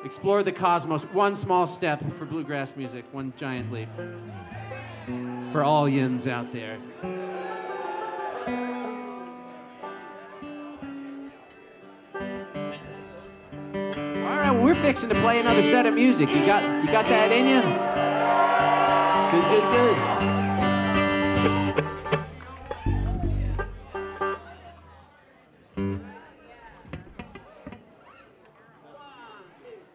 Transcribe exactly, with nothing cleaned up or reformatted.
Explore the cosmos. One small step for bluegrass music. One giant leap for all yins out there. All right, well, we're fixing to play another set of music. You got, you got that in you? Good, good, good.